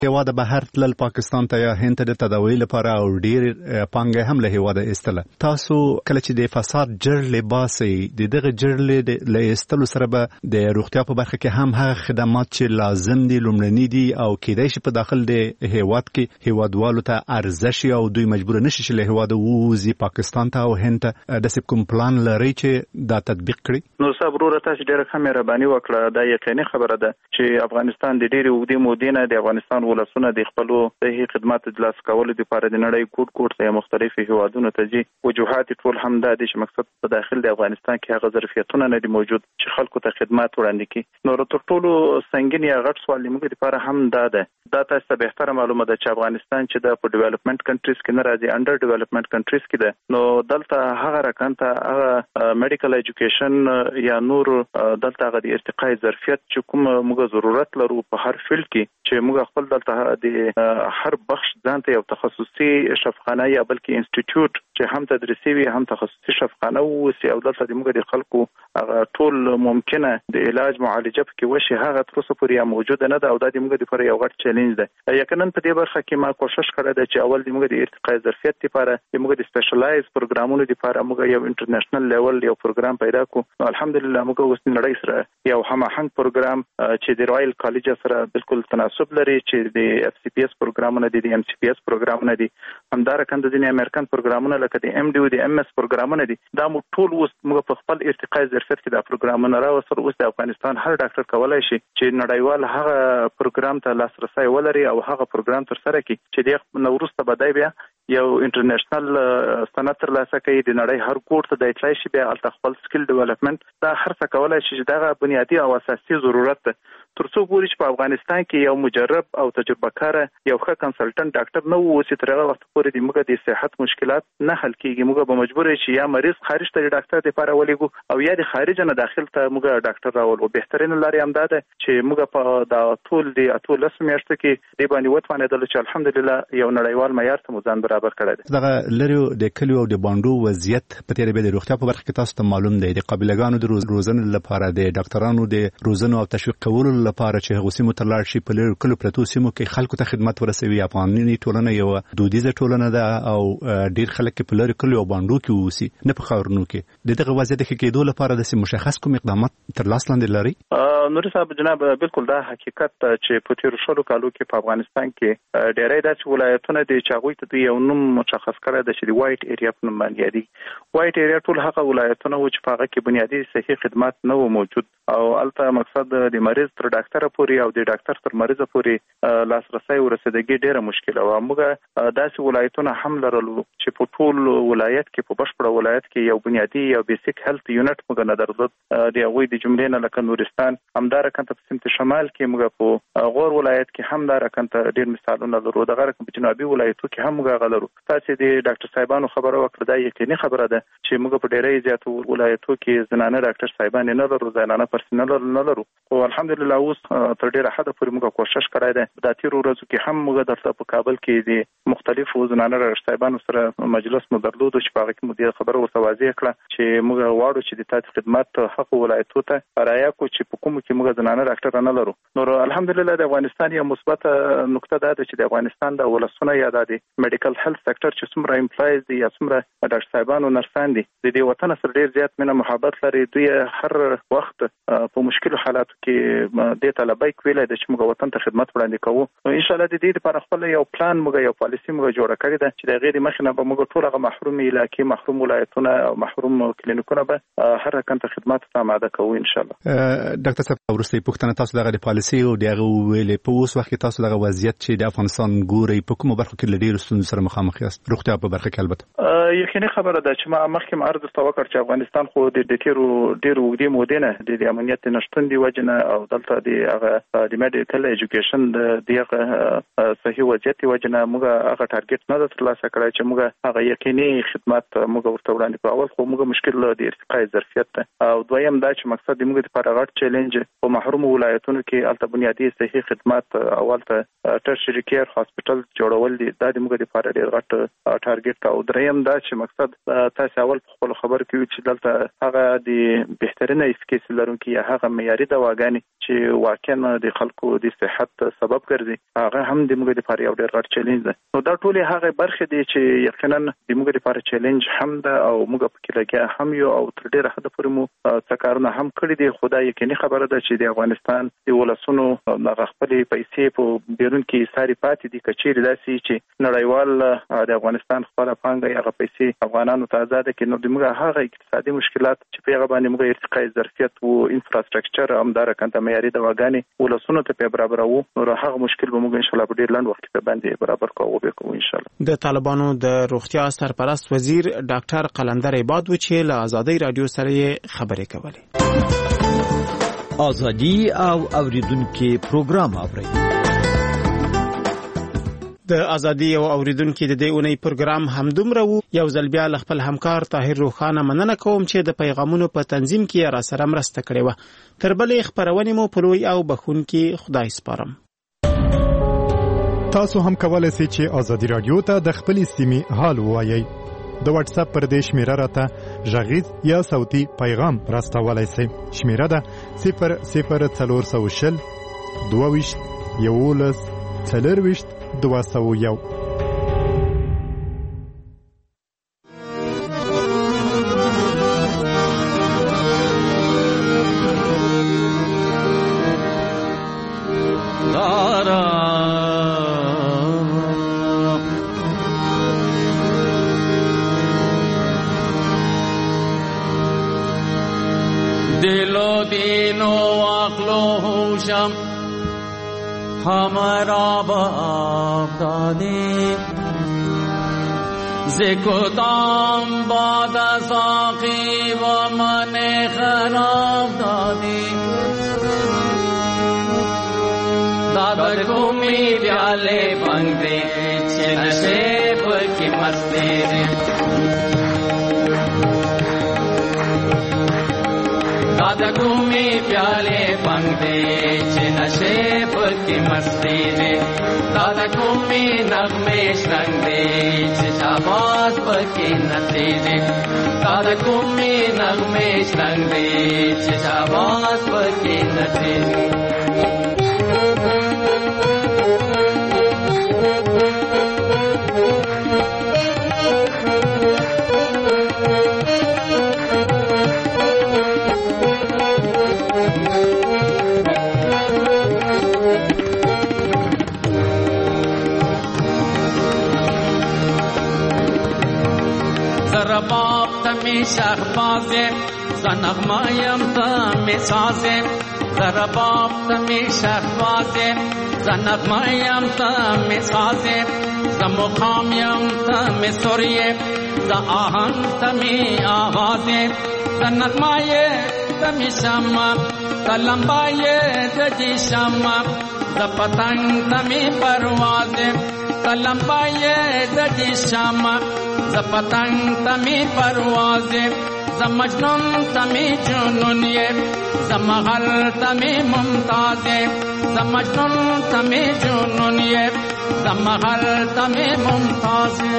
هیواد بهر تلل پاکستان ته یا هند ته د تداوی لپاره او ډیر پانګه هم له هیواد ایستله. تاسو کله چې د فساد جرړې باسي د دغه جرړې له ایستلو سره به د روغتیا په برخه کې هم هغه خدمات چې لازم دي لومړني دي او کېدای شي په داخل د هیواد کې هیوادوالو ته ارزش او دوی مجبور نشي چې له هیواد ووزي پاکستان ته او هند ته د کوم پلان لري چې دا تطبیق کړي. نو صبر تاسو ډیره ښه مهرباني وکړه. دا یقیني خبره ده چې افغانستان د ډیرې اوږدې مودې نه د افغانستان ولسونه د خپل صحي خدمات د لاس کولو لپاره د نړۍ کوټ ته مختلفو هیوادونو ته ځي. وجوهات ټول هم دا دي چې مقصد په داخل د افغانستان کې هغه ظرفیتونه نه دي موجود چې خلکو ته خدمات وړاندې کړي. نو تر ټولو سنگین یا غټ سوال موږ لپاره هم دا ده. دا تاسو ته بهتره معلومه ده چې افغانستان چې د په ډیولپمنٹ کنټریز کې نه راځي، انډر ډیولپمنٹ کنټریز کې ده. نو دلته هغه رکانته هغه میډیکل ایجوکیشن یا نور دلته هغه د ارتقای ظرفیت چې کوم موږ ضرورت لرو په هر فیلډ کې چې موږ خپل دلته د هر بخش ځانته یو تخصصي شفاخانه یا بلکې انسټیټیوټ چې هم تدریسي وي هم تخصصي شفاخانه وي او دلته د موږ د خلکو ټول ممکنه د علاج معالجه کې وشي هغه تر اوسه پورې موجوده نه ده او دا د موږ لپاره یو غټ چیلنج ده. یقینا په دې برخه کې ما کوشش کړی ده چې اول د موږ د ارتقای ظرفیت لپاره د موږ د سپیشلایز پروګرامونو لپاره موږ یو انټرنیشنل لیول یو پروګرام پیدا کړو. الحمدلله موږ اوس نړۍ سره یو هماهنګ پروګرام چې د رائل کالج سره بالکل تناسب لري چې د اف سی پی اس پروګرامونه دي، د ام سی پی اس پروګرامونه دي، همدارنګه د امریکن پروګرامونه لکه د ام ډي او د ام اس پروګرامونه دي. دا مو ټول اوس موږ په خپل ارتقای ظرفیت کې د پروګرامونه راوستل. اوس د افغانستان هر ډاکټر کولای شي چې نړیوال هغه پروګرام ته لاسرسي ولري او هغه پروګرام تر سره کړي چې د نوروسته بدای بیا یو انټرنیشنل سند تر لاسه کوي د نړۍ هر کوټ ته د اطلاع شي بیا الته خپل سکل ډیولپمنٹ دا هر څه کولای شي چې دا بنیادی او اساسي ضرورت ده. ترڅو پورې چې په افغانستان کې یو مجرب او تجربه کار یو ښه کنسلټنټ ډاکټر نه وو چې تر هغه وخت پورې د موږ د صحت مشکلات نه حل کیږي. موږ به مجبور شي یا مریض خارج ته ډاکټر لپاره ولېګو او یا د خارج نه داخل ته موږ ډاکټر راولو. بهترین لارې هم ده چې موږ په دا ټول د اتو لس میاشتو کې د باندې وتوانېدل چې الحمدلله یو نړیوال معیار ته ځان برابر کړی دی. دغه لري د کلیو او د باندو وضعیت په تیر به د روغتیا په برخه کې تاسو ته معلوم دی د قبیلهګانو د روزنې لپاره د ډاکټرانو د روزنې او تشویق کولو لپاره چې هغه سیمو ته لاړ شي په لري کلو پرتو سیمو کې خلکو ته خدمت ورسوي. افغاني ټولنه یو دودیزه ټولنه ده او ډیر خلک په لري کلو او باندو کې اوسي نه په خاورونو کې. دغه وضعیت کې کېدو لپاره د مشخص کوم اقدامات تر لاس لاندې لري؟ نوري صاحب جناب بالکل دا حقیقت چې په تیر شلو کالو کې په افغانستان کې ډېرې داسې ولایتونه دي چې هغوی ته یو نوم مشخص کړی دی چې د وایټ ایریا په نوم باندې یادېږي. وایټ ایریا ټول هغه ولایتونه و چې په هغه کې بنیادي صحي خدمات نه و موجود او هلته مقصد د مریض تر ډاکټره پورې او د ډاکټر تر مریضه پورې لاسرسی ورسېدګي ډېره مشکله وه. موږ داسې ولایتونه هم لرلو چې په ټول ولایت کې په بشپړه ولایت کې یو بنیادي یو بیسیک هیلث یونټ موږ نه درلود. د هغوی د جملې نه لکه نورستان همدارنګه په سمت شمال کې موږ په غور ولایت کې همدارنګه ډېر مثالونه لرو. دغه رقم په جنوبي ولایتو کې هم موږ لرو. تاسو د ډاکټر صاحبانو خبره وکړه دا یقیني خبره ده چې موږ په ډېرې زیاتو ولایتو کې زنانه ډاکټر صاحبان نه لرو، زنانه پرسنل نه لرو. او الحمدلله اوس تر ډېره حده پورې موږ کوشش کړی دی. د تیرو ورځو کې هم موږ درته په کابل کې د مختلفو زنانه ډاکټر صاحبانو سره مجلس مو درلود چې په هغه کې مو د خبره ورته واضح کړه چې موږ غواړو چې د تاسو خدمات حق ولایتو ته رایا کو چې په کوم کې موږ زنانه ډاکټر نه لرو. نو الحمدلله د افغانستان یو مثبت نقطه ده چې د افغانستان د ولسونه یا د میډیکل هیلث سېکټر چې څومره امپلایز دي یا څومره ډاکټر صاحبانو نرسان دي د دې وطن سره ډیر زیات مینه محبت لري. دوی هر وخت په مشکل حالاتو کې د طلبای کوي چې موږ وطن ته خدمت وړاندې کوو. ان شاء الله د دې لپاره خپل یو پلان موږ یو پالیسی موږ جوړ کړی ده چې د غیر مخنه به موږ ټول هغه محروم علاقې، محروم ولایتونه او محروم کلینیکونه به هر رقم ته خدمات ته آماده کوو ان شاء الله. ډاکټر صاحب ورسته پوښتنه تاسو دغه پالیسی او دغه ویلې په اوس وخت کې تاسو دغه وضعیت چې د افغانستان ګوري په کومه برخه کې لډیر ستونزې سره مخامخ یاست؟ روغتیا په برخه کې البته یقیني خبره ده چې ما مخکې عرض وکړ چې افغانستان خو د ډیرو وګړي مودې نه د امنیت نشټون دی وجنه او دلته د میډیکل ایجوکیشن د صحیح وضعیت وجنه موږ هغه ټارګټ نه ترلاسه کړی چې موږ هغه یقیني خدمات موږ ورته وړاندې کوو. اول خو موږ مشکل د ارتقای ظرفیت ده او دویم دا چې مقصد موږ لپاره غټ چیلنج په محروم ولایتونو کې البته بنیادی صحي خدمات اول ته ټرشري کیر هاسپټل جوړول دي. دا د موږ لپاره ډیر غټ ټارګټ او دریم دا چې مقصد تاسو اول په خپل خبر کې چې دلته هغه د بهترینه اسکیس لرونکي یا هغه معیاري دواګانې چې چې واقعا د خلکو د صحت سبب ګرځي هغه هم د موږ لپاره یو ډېر غټ چیلنج دی. نو دا ټول هغه برخې دي چې یقینا د موږ لپاره چیلنج هم ده او موږ پکې لګیا هم یو او تر ډېره حد پورې مو څه کارونه هم کړي دي. خدای یقیني خبره ده چې د افغانستان د ولسونو د خپلې پیسې په بیرون کې ساري پاتې دي. کچېرې داسې چې نړیوال د افغانستان خپل پانګه هغه پیسې افغانانو ته آزاد کړي، نو د موږ هغه اقتصادي مشکلات چې په هغه باندې موږ ارتقاء ظرفیت او انفراستراکچر همدار کنده معیاري دواګانې ولسونو ته په برابرو، نو هغه مشکل به موږ ان شاء الله په ډېر لنډ وخت کې باندې برابر کوو ان شاء الله. د طالبانو د روغتیا سرپرست وزیر ډاکټر قلندر عباد و چې له آزادۍ رادیو سره خبرې کولې. ازادي او اوریدونکو پروګرام اوري. د ازادي او اوریدونکو د دې اونۍ پروګرام همدومره وو. یو ځل بیا خپل همکار طاهر روخانه مننه کوم چې د پیغامونو په تنظیم کې را سره مرسته کړې و. تر بلې خبرونه مو په لوی او بخونکي خدای سپارم. تاسو هم کولای شئ چې ازادي رادیو ته د خپل سیمې حال ووایي. د واتس اپ پر دې شمیره راته غږیز یا صوتي پیغام راستولای شئ. شمیره ده 00420 22 11 40 201. दिलो दीनो अक्लो होशम हमारा बाप दादी ज़िकुदाम बाद साक़ी व मन खराब दादी दादर घूमी प्याले बंदे नशेब की मस्ती दादा घूमी प्याले पंगदे नशेब की मस्ती ने दादा घूमी नगमे शंगदे शाबाश की नतीजे दादा घूमी नगमे शंगदे शाबाश की नतीजे बाप तमी शहबाज़े ज़नग़मायम तमी साज़े ज़रा बाप तमी शहबाज़े ज़नग़मायम तमी साज़े ज़मुखामयम तमी सुरिये ज़आहन तमी आवाज़े ज़नग़माये तमी शम्मा ज़लम्बाये जजी शम्मा ज़पतंग तमी परवाज़े ज़लम्बाये जजी शम्मा ज़पतंग तमी परवाज़े ज़मजनून तमी जुनूनिये ज़महल तमी मुमताज़े ज़मजनून तमी जुनूनिये ज़महल तमी मुमताज़े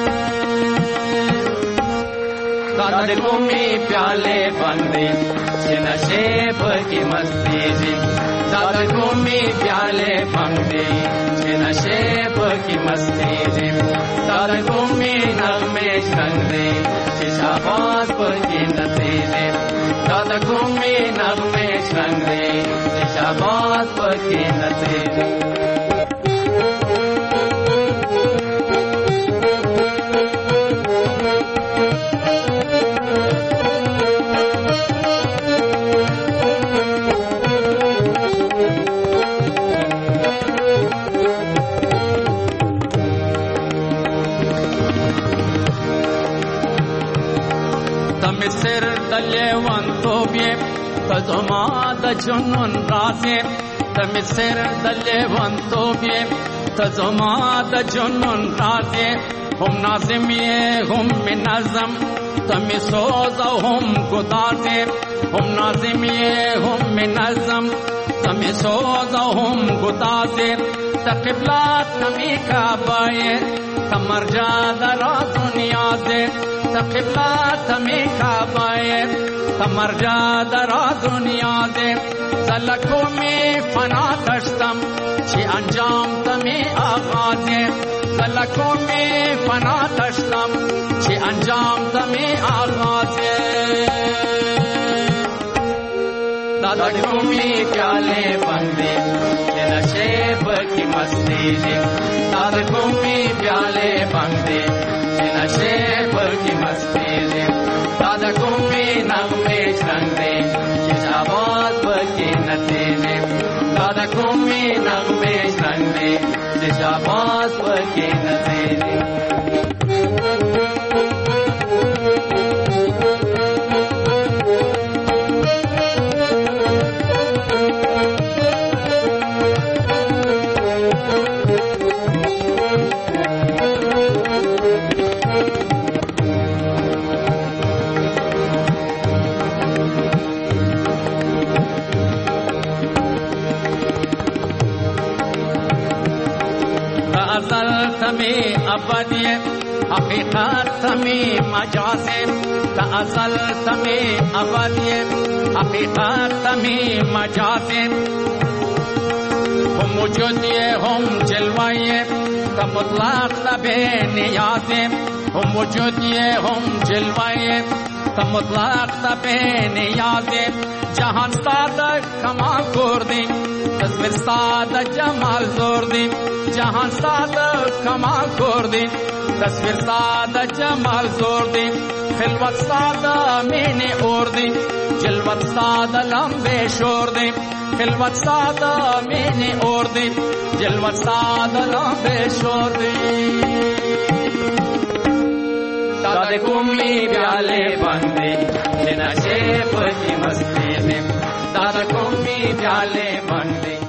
दादर घूमी प्याले बंदे नशेब की मस्ती जी दादर घूमी प्याले बंदे नशेब की मस्ती जी दादर घूमी नगमे शंगदे शाबाश की नतीजे दादर घूमी नगमे शंगदे शाबाश की नतीजे सिर दले वन तो भी तजुमा दजुनन राज़े तम सिर दले वन तो भी तजुमा दजुनन राज़े हम नाज़िमिये हम नज़म तम सोज़ हम गुदाज़े हम नाज़िमिये हम नज़म तम सोज़ हम गुदाज़े तक़िबला तमी काबाए तमरजा दरा दुनिया से तक़िबला तमी काबाए تمرجا دراز دنیا دے زلکو میں فنا دشتم چی انجام تمی آغاز زلکو میں فنا دشتم چی انجام تمی آغاز دادا گھومی پیالے بندے کہ نشیب کی مستی دے دادا گھومی پیالے بندے کہ نشیب کی مستی دے دادا گھومی نغمے رنگ دے کہ جابات بکی نتے دے دادا گھومی نغمے رنگ دے کہ جابات بکی نتے دے تمی ابدی حقیقت تمی مجاز ازل تمی ابدی حقیقت تمی مجاز هم وجودی هم جلوی تم مطلق تبی نیاز هم وجودی هم جلوی تم مطلق تبی نیاز جهان ساده کمال کردی تصویر ساده جمال زور دی جهان ساده کمال کردی تصویر ساده جمال زور دی خلوت ساده مینی اور دی جلوت ساده لمبه شور دی خلوت ساده مینی اور دی جلوت ساده لمبه شور دی دادا گومی پیالے بندے نشے پر کی مستی میں دادا گومی پیالے بندے